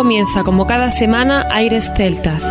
comienza, como cada semana, Aires Celtas.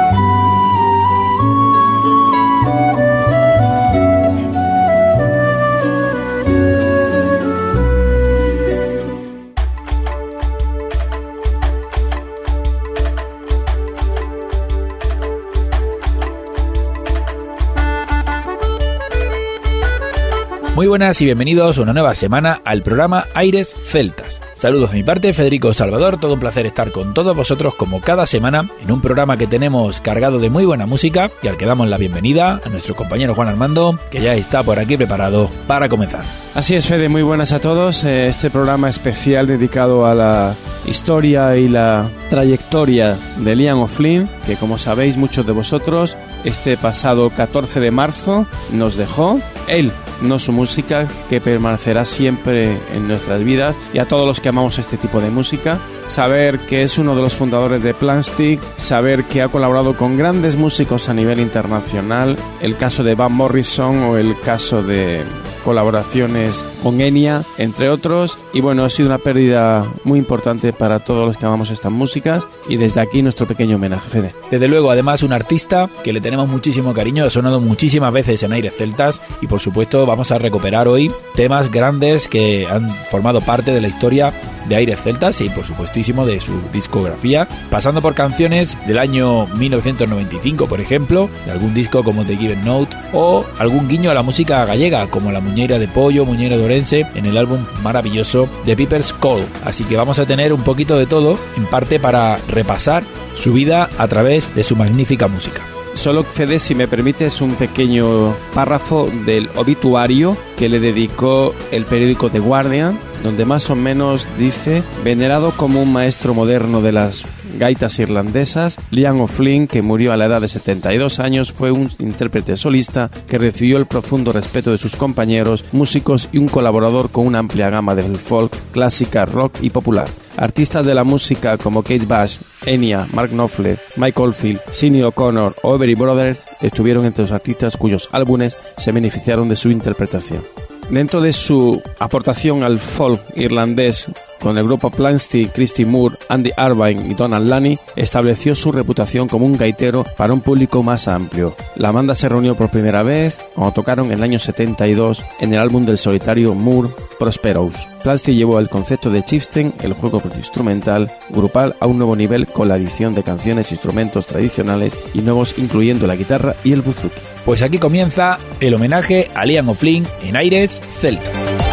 Muy buenas y bienvenidos una nueva semana al programa Aires Celtas. Saludos de mi parte, Federico Salvador, todo un placer estar con todos vosotros como cada semana en un programa que tenemos cargado de muy buena música y al que damos la bienvenida a nuestro compañero Juan Armando, que ya está por aquí preparado para comenzar. Así es, Fede, muy buenas a todos. Este programa especial dedicado a la historia y la trayectoria de Liam O'Flynn, que como sabéis muchos de vosotros, este pasado 14 de marzo nos dejó. Él, no su música, que permanecerá siempre en nuestras vidas, y a todos los que amamos este tipo de música. Saber que es uno de los fundadores de Plastic, saber que ha colaborado con grandes músicos a nivel internacional, el caso de Van Morrison o el caso de colaboraciones con Enya, entre otros, y bueno, ha sido una pérdida muy importante para todos los que amamos estas músicas, y desde aquí nuestro pequeño homenaje, Fede. Desde luego, además, un artista que le tenemos muchísimo cariño, ha sonado muchísimas veces en Aires Celtas, y por supuesto vamos a recuperar hoy temas grandes que han formado parte de la historia de Aires Celtas y por supuestísimo de su discografía, pasando por canciones del año 1995, por ejemplo, de algún disco como The Given Note, o algún guiño a la música gallega, como la Muñeira de Pollo, Muñeira de Orense, en el álbum maravilloso de Piper's Call. Así que vamos a tener un poquito de todo, en parte para repasar su vida a través de su magnífica música. Solo, Fede, si me permites, un pequeño párrafo del obituario que le dedicó el periódico The Guardian, donde más o menos dice: venerado como un maestro moderno de las gaitas irlandesas, Liam O'Flynn, que murió a la edad de 72 años, fue un intérprete solista que recibió el profundo respeto de sus compañeros, músicos y un colaborador con una amplia gama del folk, clásica, rock y popular. Artistas de la música como Kate Bush, Enya, Mark Knopfler, Mike Oldfield, Sinead O'Connor o Everly Brothers estuvieron entre los artistas cuyos álbumes se beneficiaron de su interpretación. Dentro de su aportación al folk irlandés con el grupo Plastic, Christy Moore, Andy Irvine y Donald Lani, estableció su reputación como un gaitero para un público más amplio. La banda se reunió por primera vez cuando tocaron en el año 72 en el álbum del solitario Moore, Prosperous. Plastic llevó el concepto de chieftain, el juego instrumental grupal, a un nuevo nivel con la adición de canciones e instrumentos tradicionales y nuevos, incluyendo la guitarra y el buzuki. Pues aquí comienza el homenaje a Liam O'Flynn en Aires Celtas.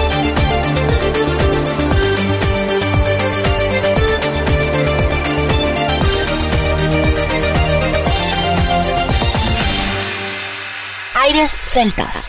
Aires Celtas.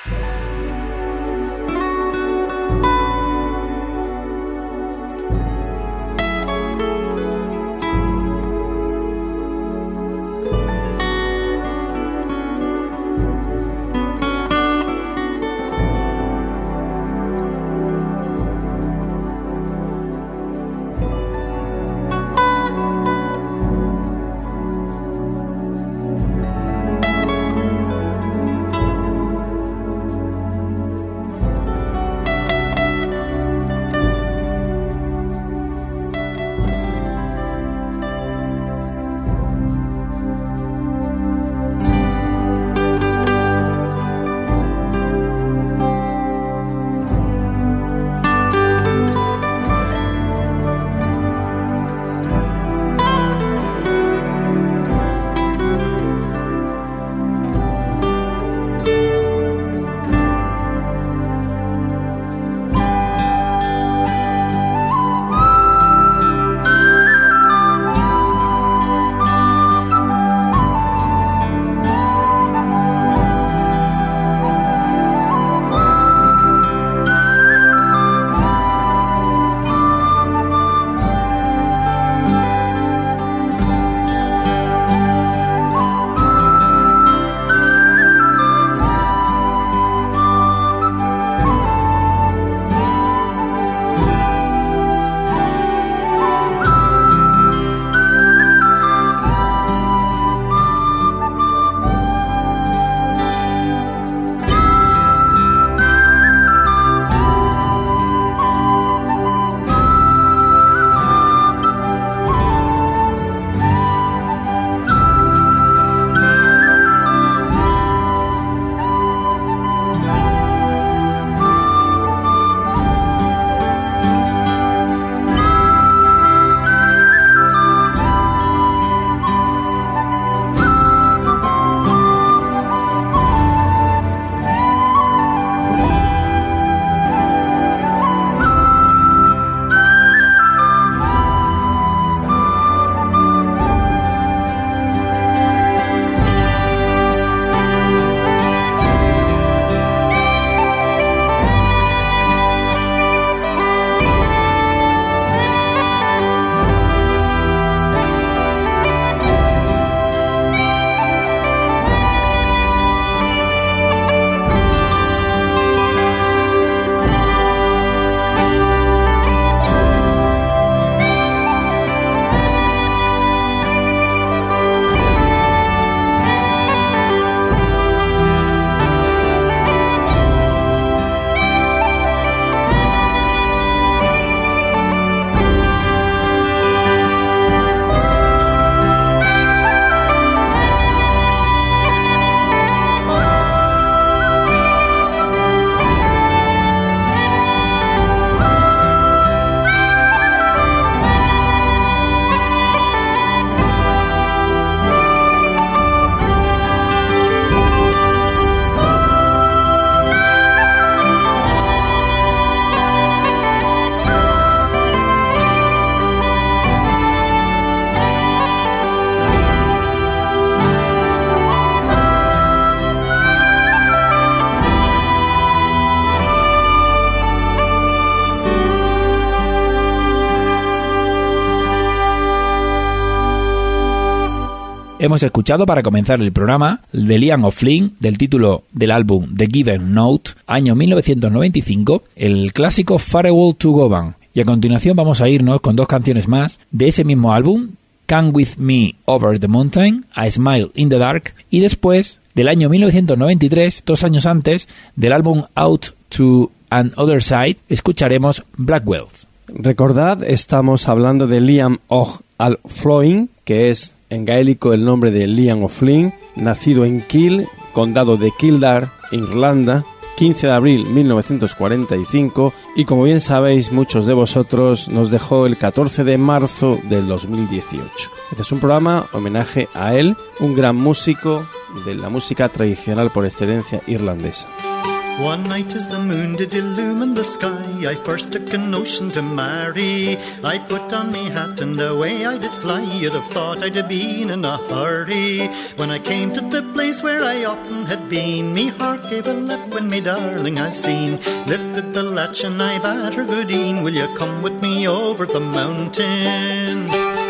hemos escuchado para comenzar el programa de Liam O'Flynn, del título del álbum The Given Note, año 1995, el clásico Farewell to Govan. Y a continuación vamos a irnos con dos canciones más de ese mismo álbum, Come With Me Over the Mountain, A Smile in the Dark, y después, del año 1993, 2 años antes, del álbum Out to an Other Side, escucharemos Blackwells. Recordad, estamos hablando de Liam O'Flynn, que es en gaélico el nombre de Liam O'Flynn, nacido en Kill, condado de Kildare, Irlanda, 15 de abril de 1945, y como bien sabéis muchos de vosotros, nos dejó el 14 de marzo del 2018. Este es un programa homenaje a él, un gran músico de la música tradicional por excelencia irlandesa. One night as the moon did illumine the sky, I first took a notion to marry. I put on me hat and away I did fly. You'd have thought I'd have been in a hurry. When I came to the place where I often had been, me heart gave a leap when me darling I seen. Lifted the latch and I bade her goodeen. Will you come with me over the mountain?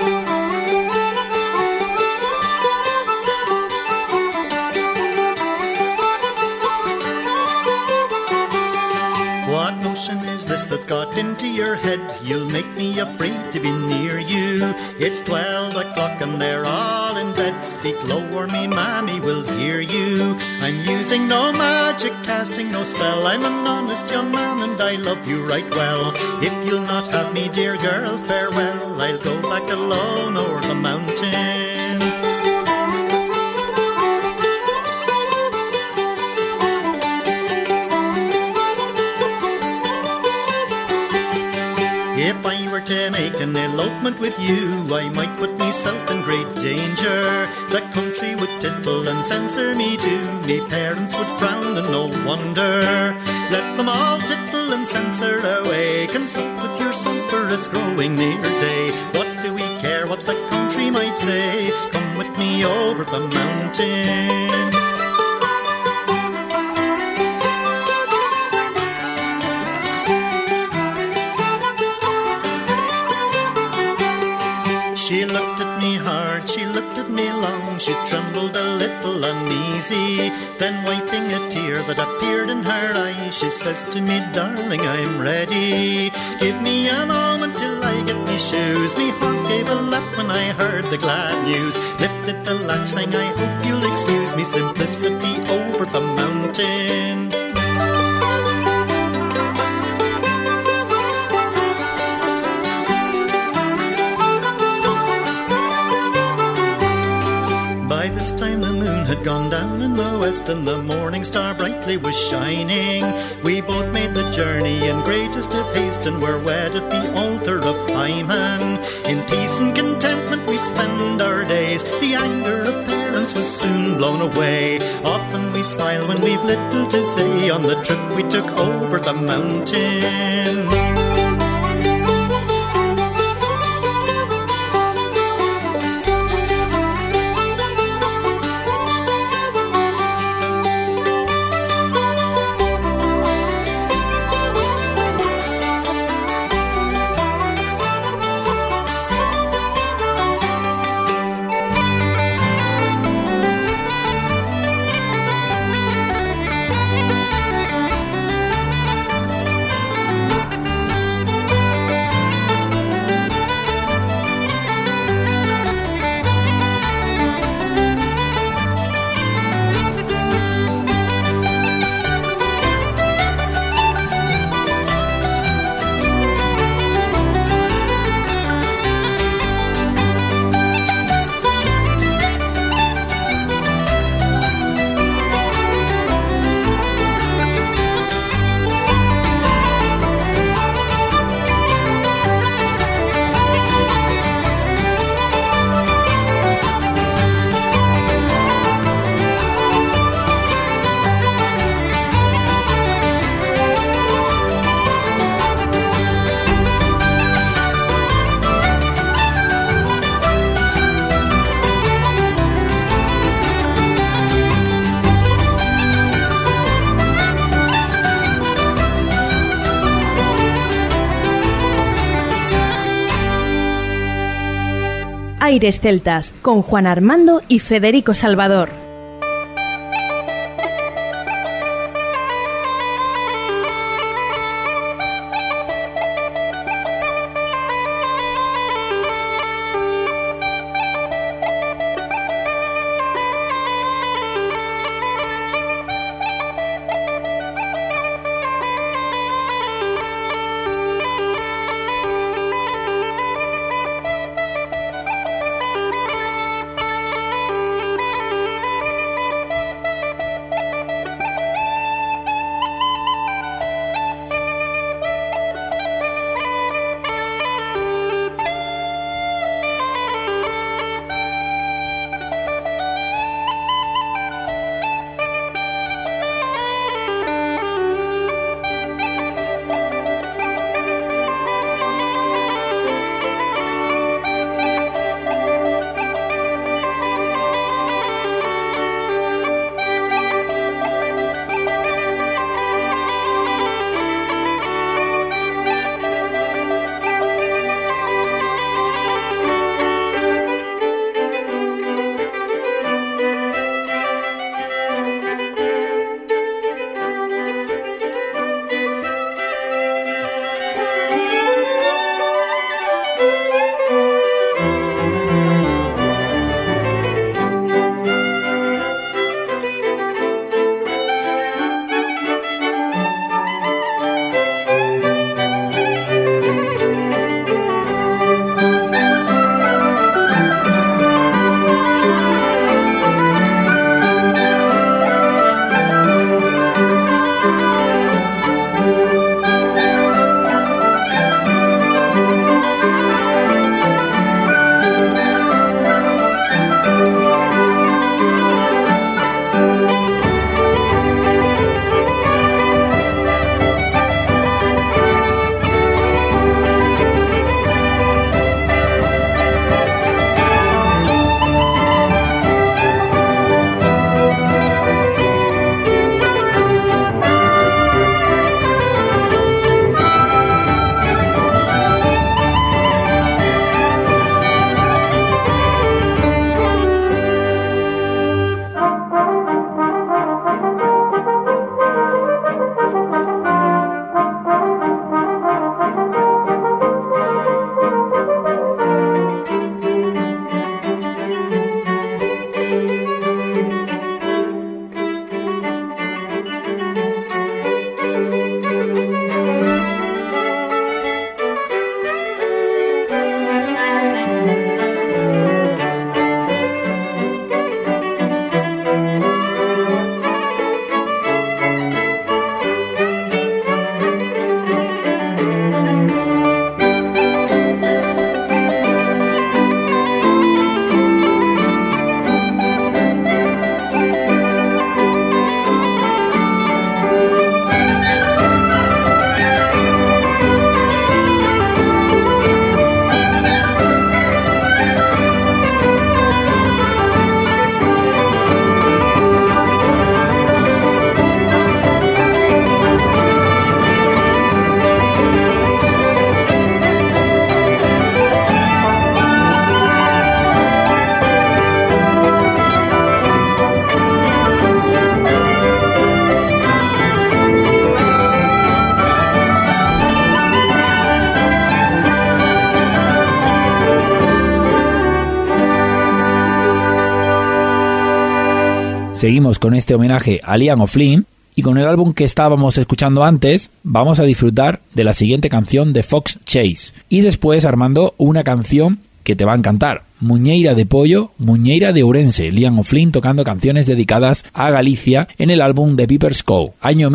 What notion is this that's got into your head? You'll make me afraid to be near you. It's 12 o'clock and they're all in bed. Speak low or me mammy will hear you. I'm using no magic, casting no spell. I'm an honest young man and I love you right well. If you'll not have me, dear girl, farewell. I'll go back alone o'er the mountain. If I were to make an elopement with you, I might put myself in great danger. The country would tittle and censor me too. Me parents would frown and no wonder. Let them all tittle and censor away. Consult with yourself for it's growing near day. What do we care what the country might say? Come with me over the mountain. She looked at me hard, she looked at me long, she trembled a little uneasy. Then wiping a tear that appeared in her eye, she says to me, darling, I'm ready. Give me a moment till I get me shoes. Me heart gave a leap when I heard the glad news. Lifted the latch, sang, I hope you'll excuse me simplicity over the mountain. By this time the moon had gone down in the west and the morning star brightly was shining. We both made the journey in greatest of haste and were wed at the altar of Hyman. In peace and contentment we spend our days. The anger of parents was soon blown away. Often we smile when we've little to say on the trip we took over the mountain. Aires Celtas, con Juan Armando y Federico Salvador. Seguimos con este homenaje a Liam O'Flynn y con el álbum que estábamos escuchando antes vamos a disfrutar de la siguiente canción de Fox Chase y después, Armando, una canción que te va a encantar, Muñeira de Pollo, Muñeira de Ourense, Liam O'Flynn tocando canciones dedicadas a Galicia en el álbum The Piper's Cove, año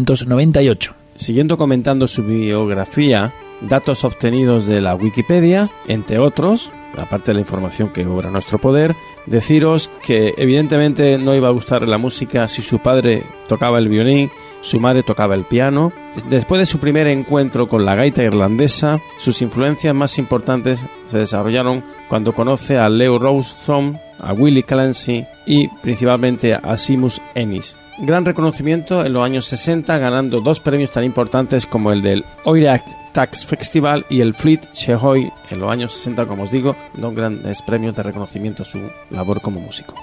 1998. Siguiendo comentando su biografía, datos obtenidos de la Wikipedia, entre otros, aparte de la información que obra a nuestro poder, deciros que evidentemente no iba a gustarle la música si su padre tocaba el violín, su madre tocaba el piano. Después de su primer encuentro con la gaita irlandesa, sus influencias más importantes se desarrollaron cuando conoce a Leo Rawson, a Willie Clancy y principalmente a Seamus Ennis. gran reconocimiento en los años 60, ganando 2 premios tan importantes como el del Oireach Tax Festival y el Fleet Chehoy en los años 60, como os digo, 2 grandes premios de reconocimiento a su labor como músico.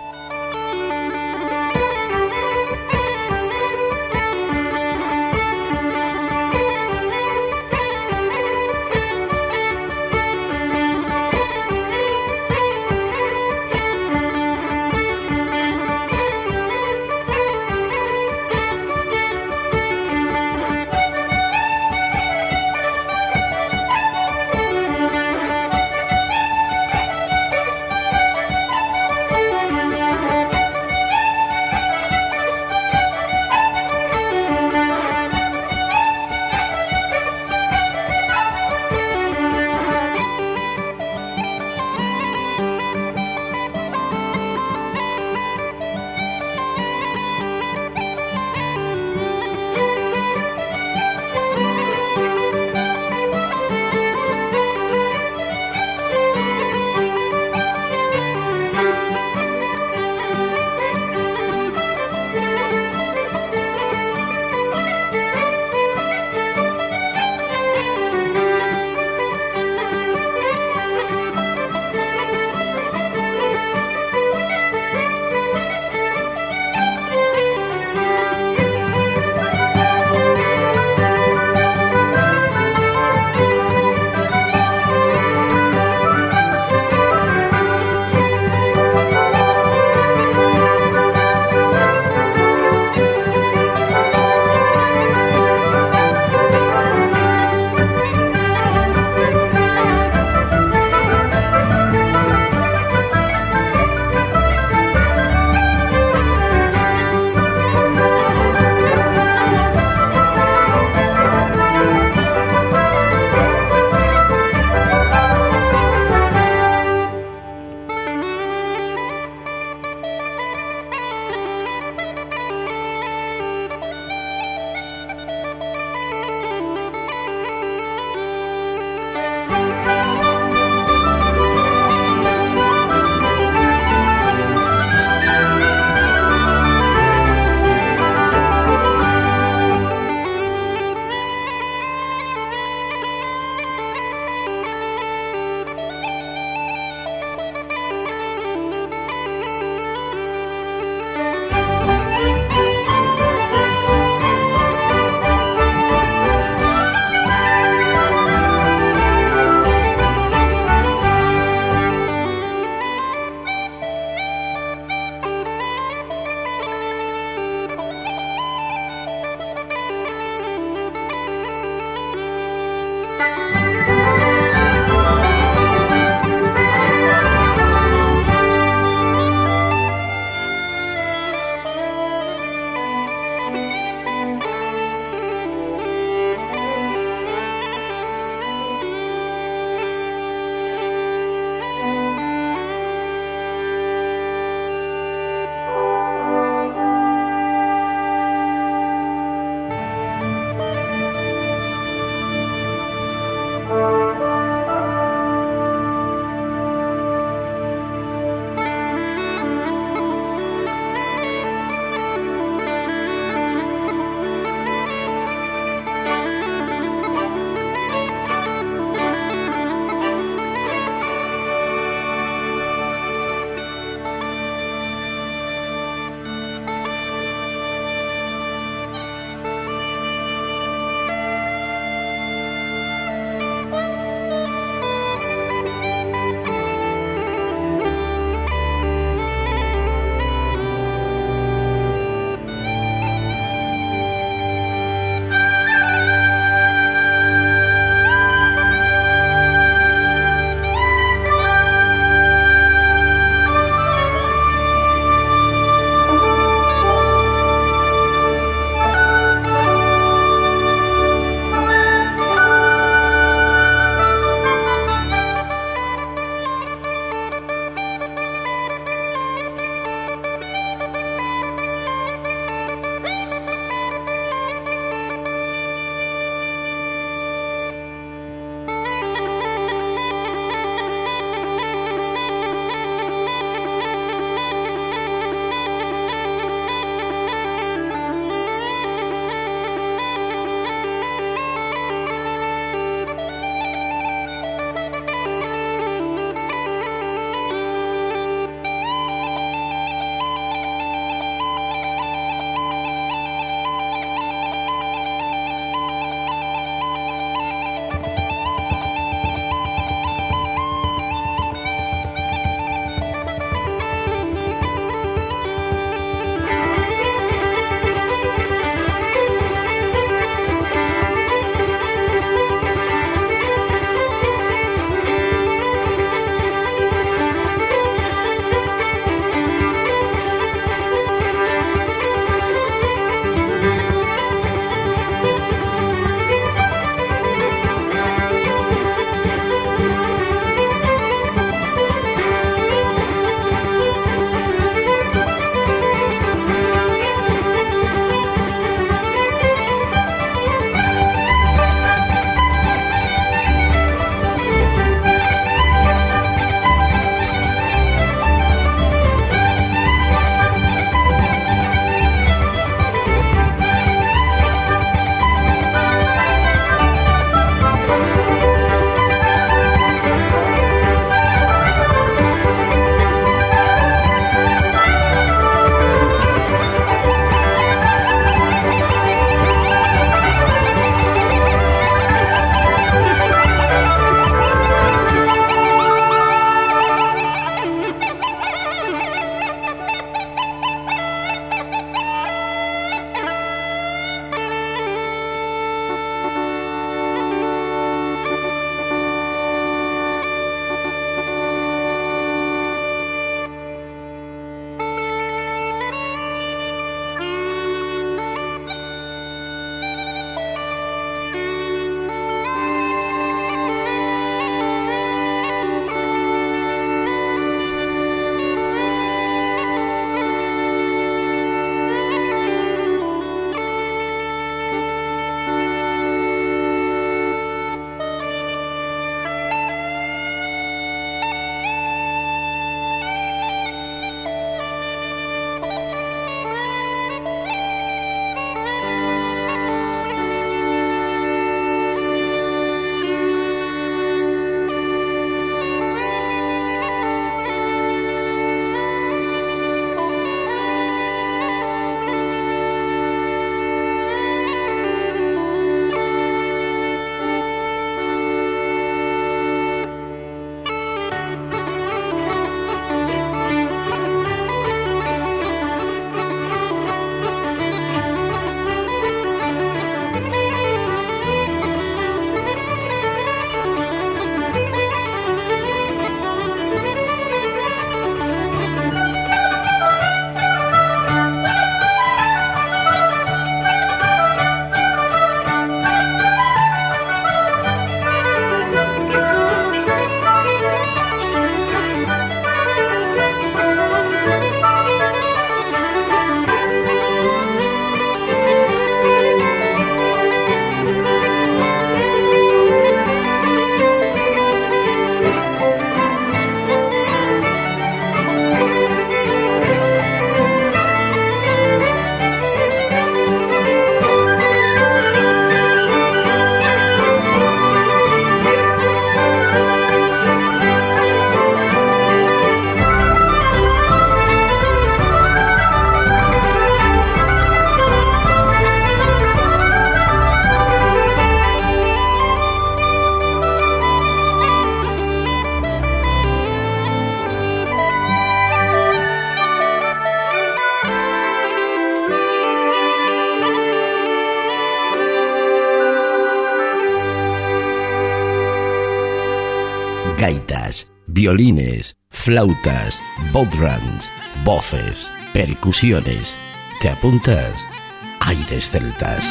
gaitas, violines, flautas, bodhrans, voces, percusiones. ¿Te apuntas? Aires Celtas.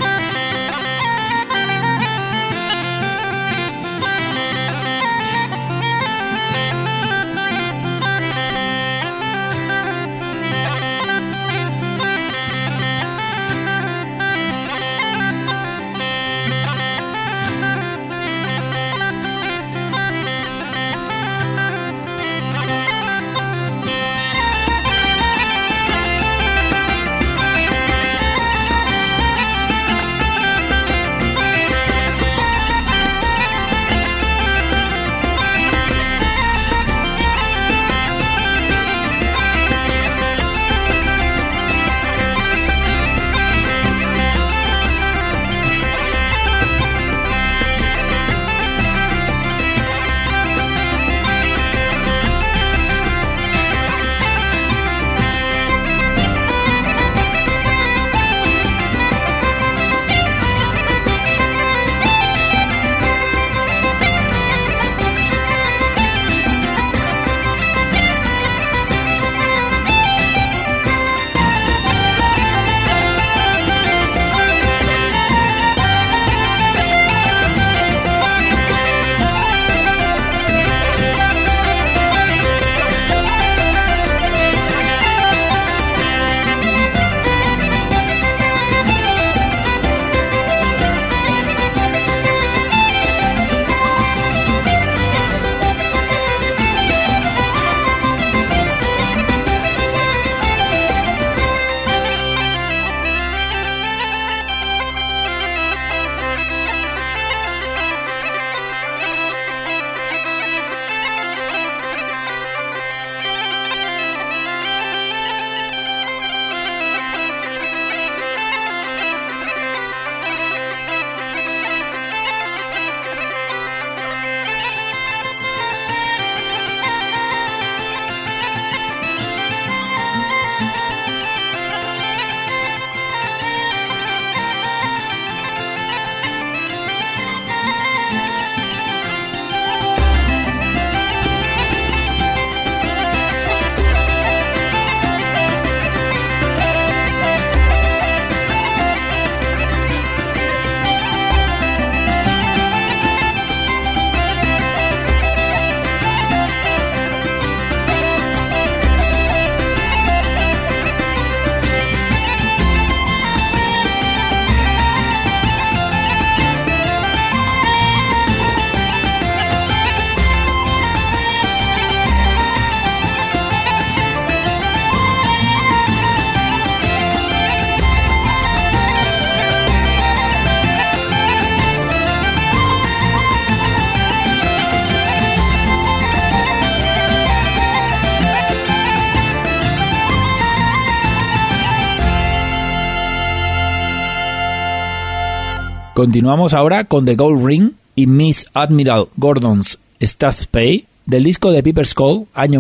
Continuamos ahora con The Gold Ring y Miss Admiral Gordon's Strathspey, del disco de Piper's Call, año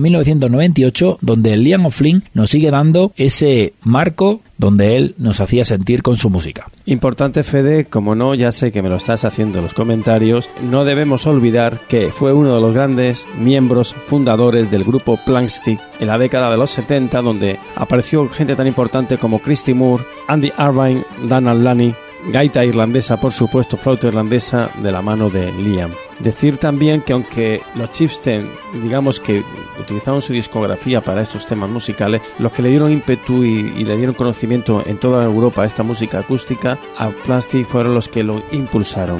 1998, donde Liam O'Flynn nos sigue dando ese marco donde él nos hacía sentir con su música. Importante, Fede, como no, ya sé que me lo estás haciendo en los comentarios, no debemos olvidar que fue uno de los grandes miembros fundadores del grupo Plankstick en la década de los 70, donde apareció gente tan importante como Christy Moore, Andy Irvine, Dan Alani, gaita irlandesa, por supuesto, flauta irlandesa, de la mano de Liam. Decir también que aunque los Chieftains, digamos que utilizaron su discografía para estos temas musicales, los que le dieron ímpetu y le dieron conocimiento en toda Europa a esta música acústica, a Plastic, fueron los que lo impulsaron.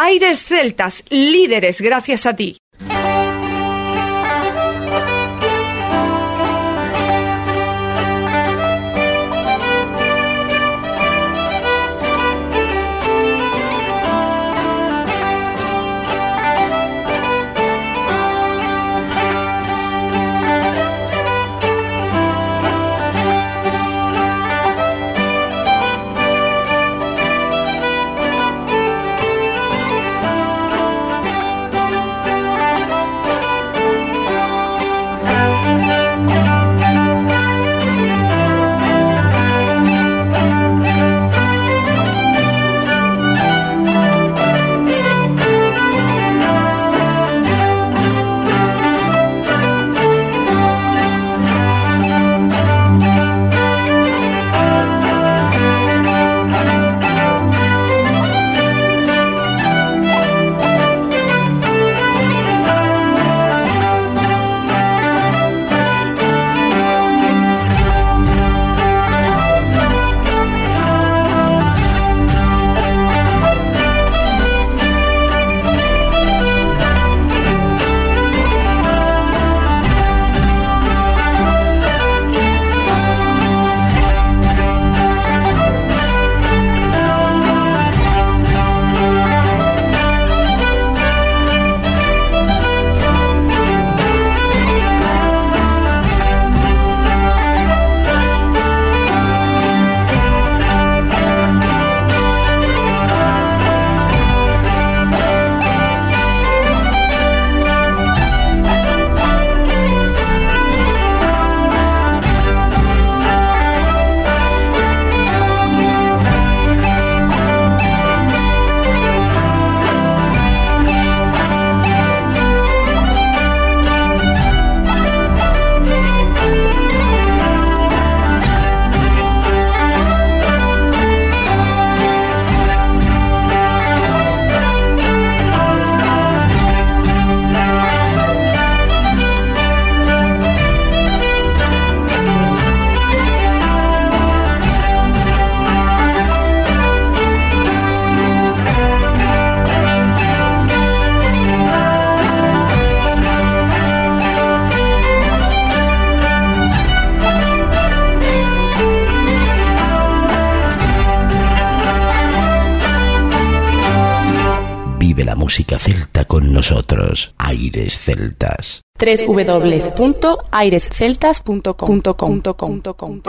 Aires Celtas, líderes gracias a ti. música celta con nosotros. Aires Celtas. www.airesceltas.com.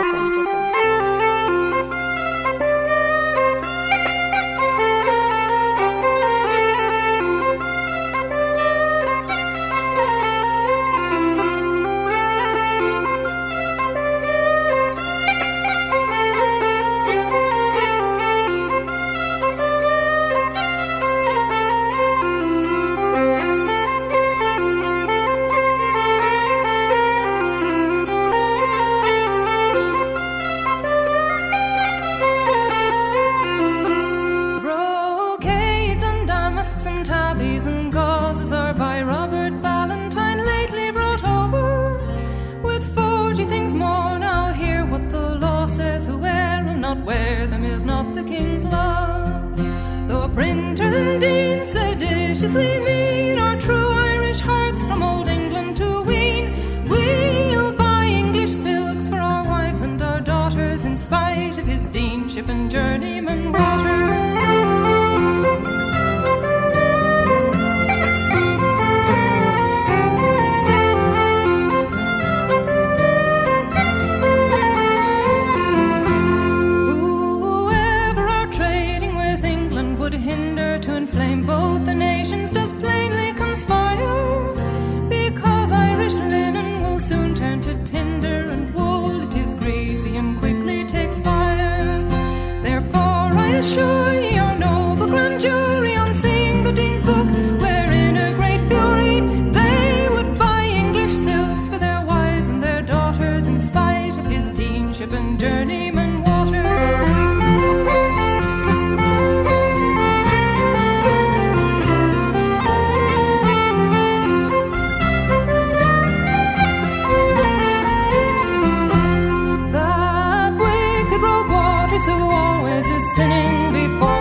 Who always is sinning before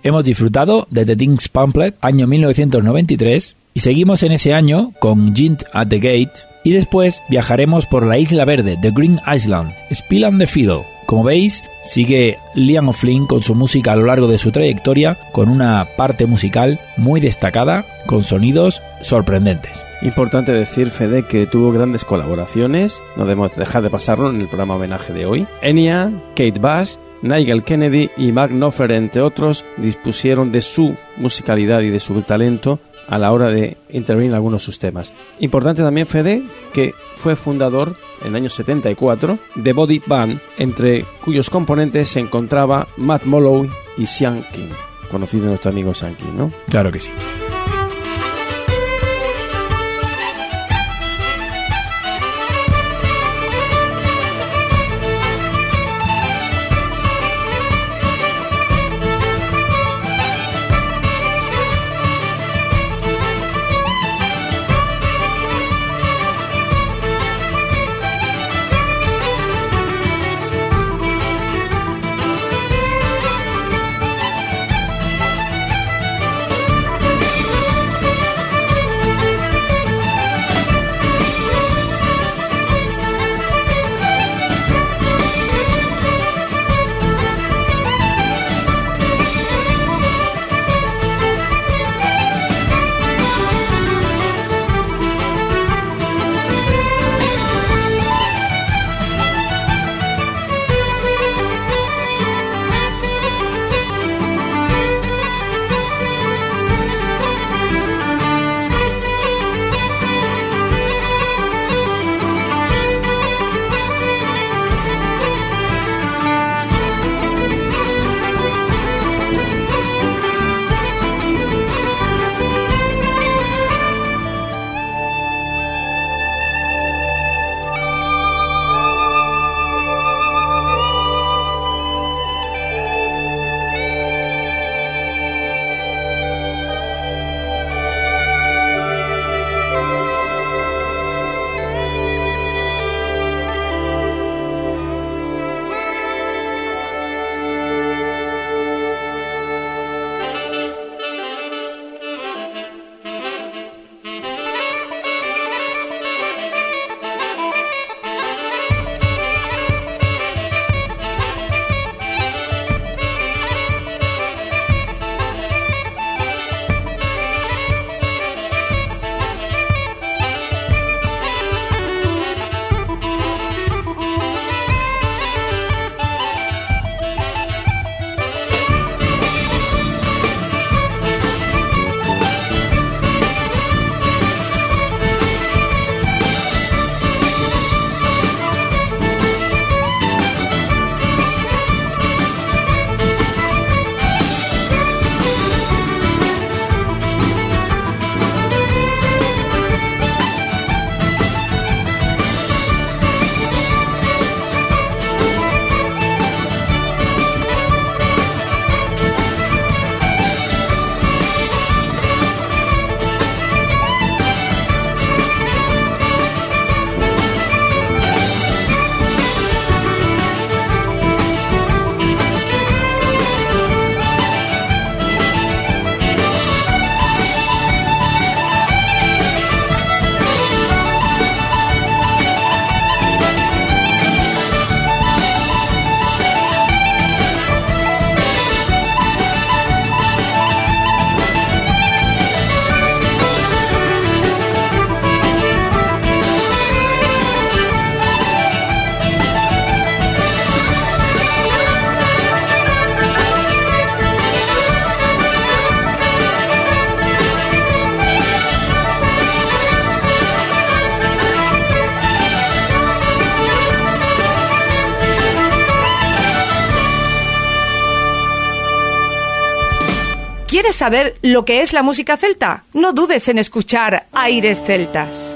Hemos disfrutado de The King's Pamphlet, año 1993, y seguimos en ese año con Giant at the Gate, y después viajaremos por la Isla Verde, The Green Island, Spill on the Fiddle. Como veis, sigue Liam O'Flynn con su música a lo largo de su trayectoria, con una parte musical muy destacada, con sonidos sorprendentes. Importante decir, Fede, que tuvo grandes colaboraciones, no debemos dejar de pasarlo en el programa homenaje de hoy. Enya, Kate Bush, Nigel Kennedy y Mark Knopfler, entre otros, dispusieron de su musicalidad y de su talento a la hora de intervenir en algunos de sus temas. Importante también, Fede, que fue fundador en el año 74 de Body Band, entre cuyos componentes se encontraba Matt Molloy y Sean King, conocido nuestro amigo Sean King, ¿no? Claro que sí. ¿Quieres saber lo que es la música celta? No dudes en escuchar Aires Celtas.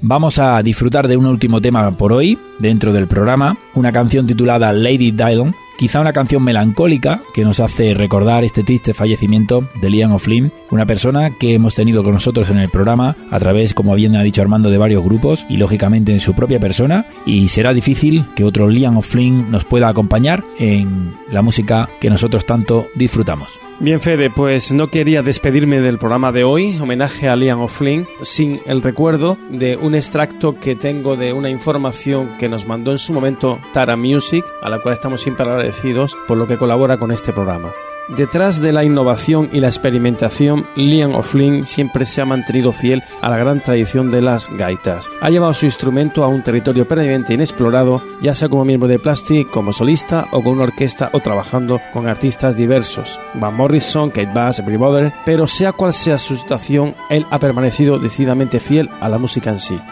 Vamos a disfrutar de un último tema por hoy, dentro del programa, una canción titulada Lady Dillon, quizá una canción melancólica que nos hace recordar este triste fallecimiento de Liam O'Flynn, una persona que hemos tenido con nosotros en el programa a través, como bien ha dicho Armando, de varios grupos y lógicamente en su propia persona, y será difícil que otro Liam O'Flynn nos pueda acompañar en la música que nosotros tanto disfrutamos. Bien, Fede, pues no quería despedirme del programa de hoy, homenaje a Liam O'Flynn, sin el recuerdo de un extracto que tengo de una información que nos mandó en su momento Tara Music, a la cual estamos siempre agradecidos por lo que colabora con este programa. Detrás de la innovación y la experimentación, Liam O'Flynn siempre se ha mantenido fiel a la gran tradición de las gaitas. Ha llevado su instrumento a un territorio previamente inexplorado, ya sea como miembro de Plastic, como solista o con una orquesta o trabajando con artistas diversos. Van Morrison, Kate Bush, Every Brother, pero sea cual sea su situación, él ha permanecido decididamente fiel a la música en sí.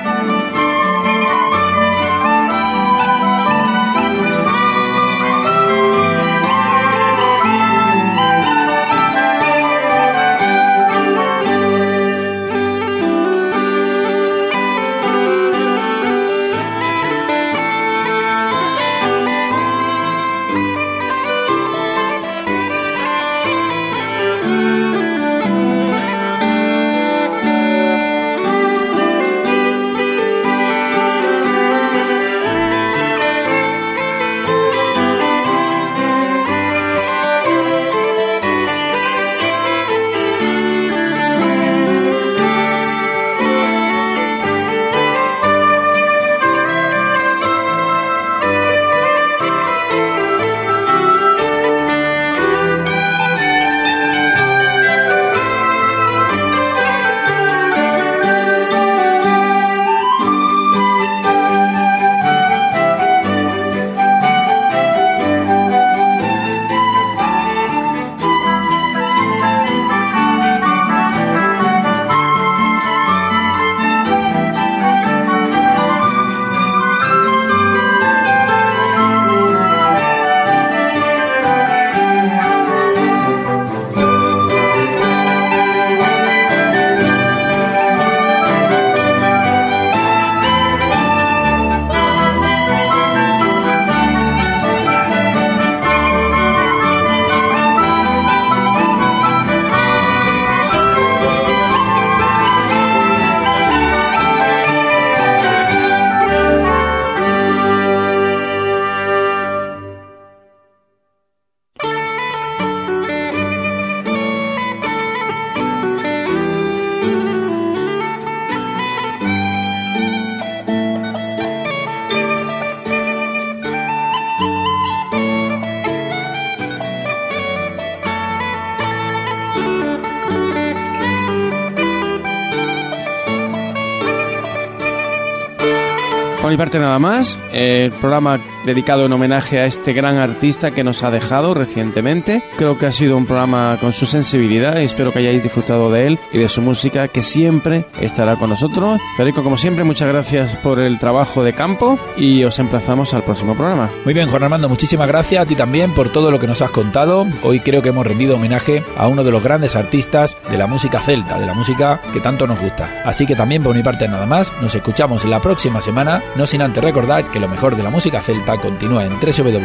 Por mi parte nada más, el programa dedicado en homenaje a este gran artista que nos ha dejado recientemente. Creo que ha sido un programa con su sensibilidad y espero que hayáis disfrutado de él y de su música, que siempre estará con nosotros. Federico, como siempre, muchas gracias por el trabajo de campo y os emplazamos al próximo programa. Muy bien, Juan Armando, muchísimas gracias a ti también por todo lo que nos has contado. Hoy creo que hemos rendido homenaje a uno de los grandes artistas de la música celta, de la música que tanto nos gusta. Así que también por mi parte nada más, nos escuchamos la próxima semana, no sin antes recordar que lo mejor de la música celta continúa en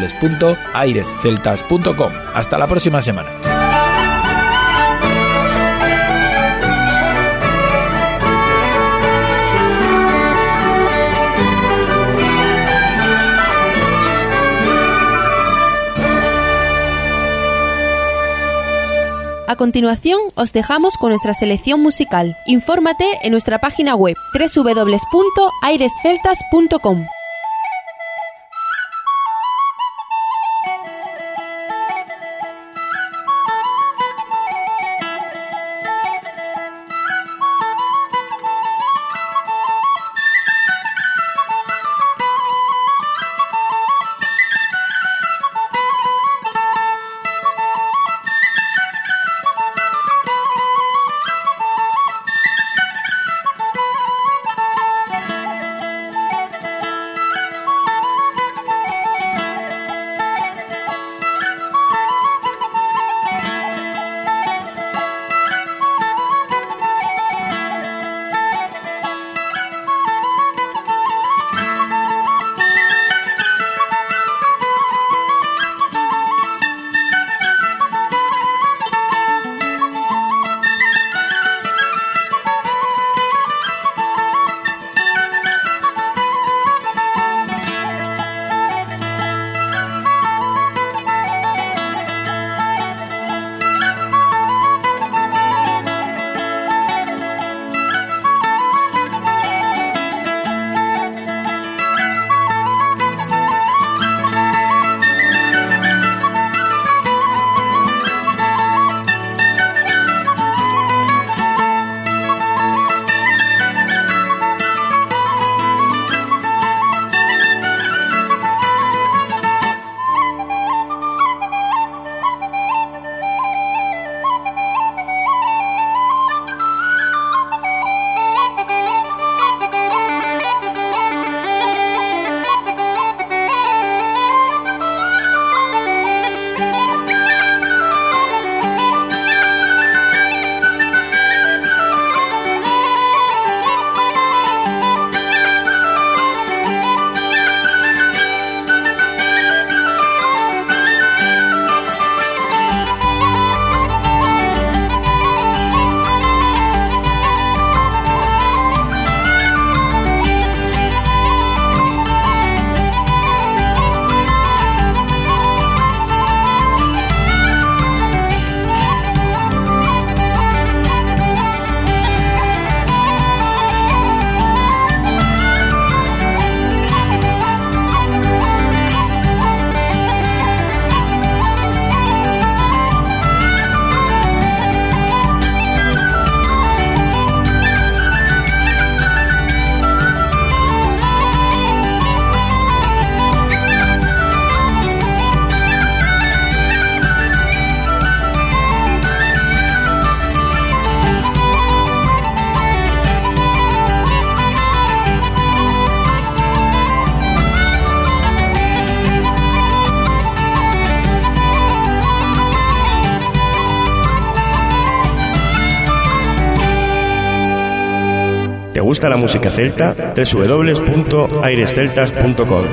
www.airesceltas.com. Hasta la próxima semana. A continuación, os dejamos con nuestra selección musical. Infórmate en nuestra página web www.airesceltas.com. ¿Te gusta la música celta? www.airesceltas.com.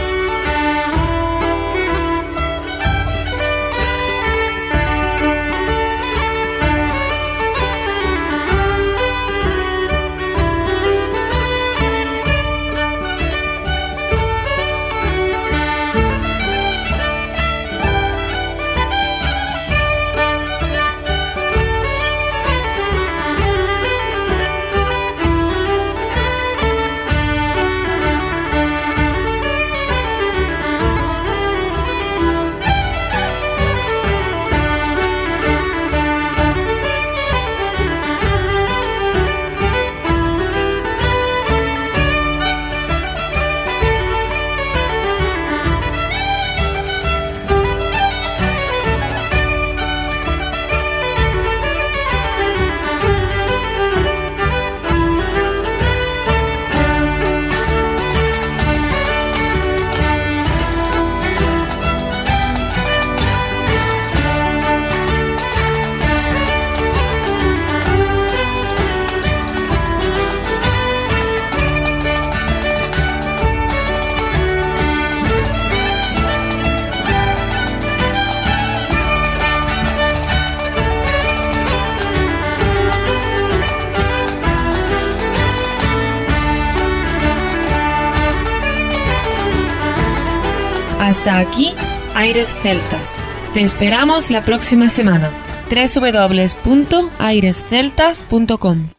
Hasta aquí, Aires Celtas. Te esperamos la próxima semana. www.airesceltas.com